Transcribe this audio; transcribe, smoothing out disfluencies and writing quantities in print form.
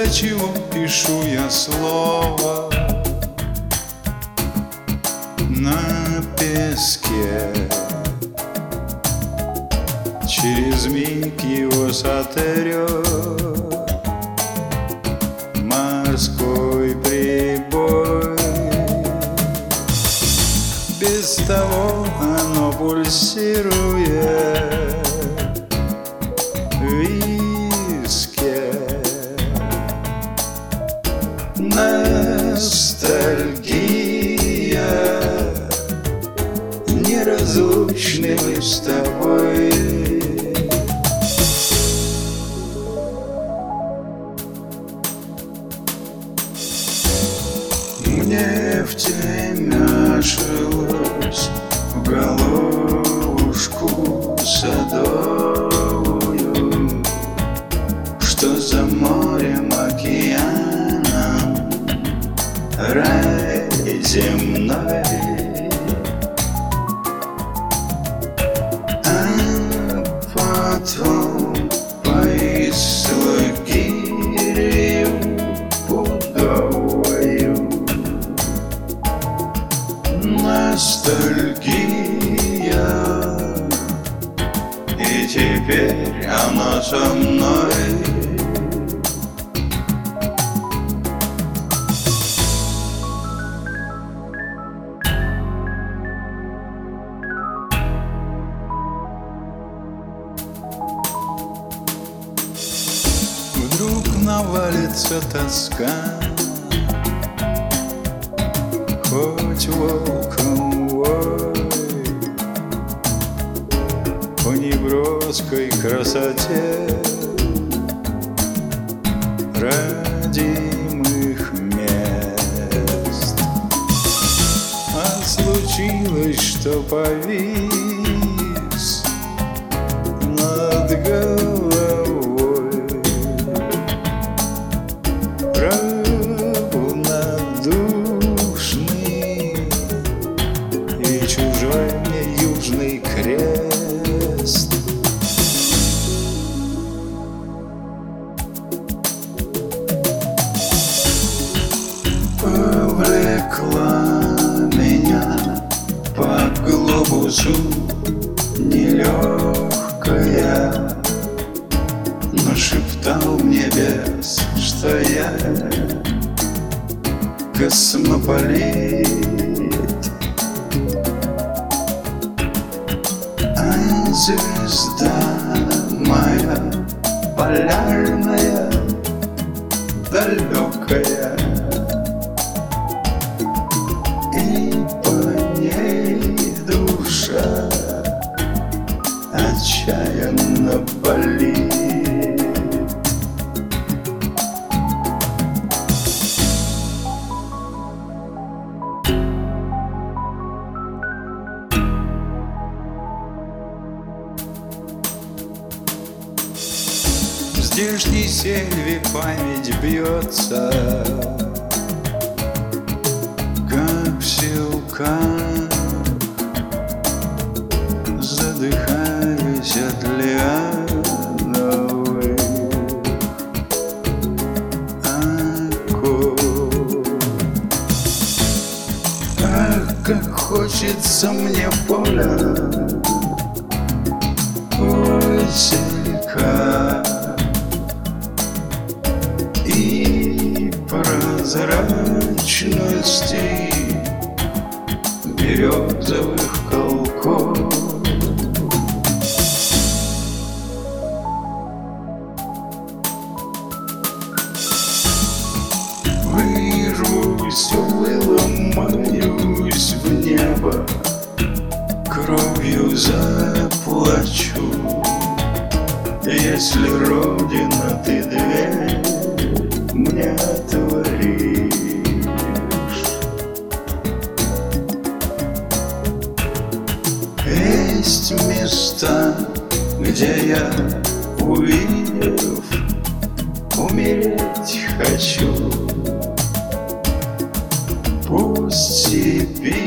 для чего пишу я слово на песке? Через миг его сотрет морской прибой. Без того оно пульсирует в виске. Ностальгия, неразлучны мы с тобой. Мне втемяшилось в головушку садовую, что за морем, океаном, рай земной. А потом повисла гирью пудовою. Ностальгия, и теперь она со мной. Вдруг навалится тоска, хоть волком вой, по неброской красоте родимых мест. А случилось, что повис над головой равнодушный и чужой мне южный крест. Повлекла меня по глобусу нелегкая, но шептал мне бес, что я космополит. А звезда моя полярная, далекая, и по ней душа отчаянно болит. В здешней сельве память бьется, как в селках, задыхаясь от лиановых оков. Ах, как хочется мне поля, озерка и прозрачности березовых колков. Вырвусь, выломаюсь в небо, кровью заплачу, если Родина ты дверь мне отворишь. Есть места, где я, увидев, умереть хочу. Пусть теперь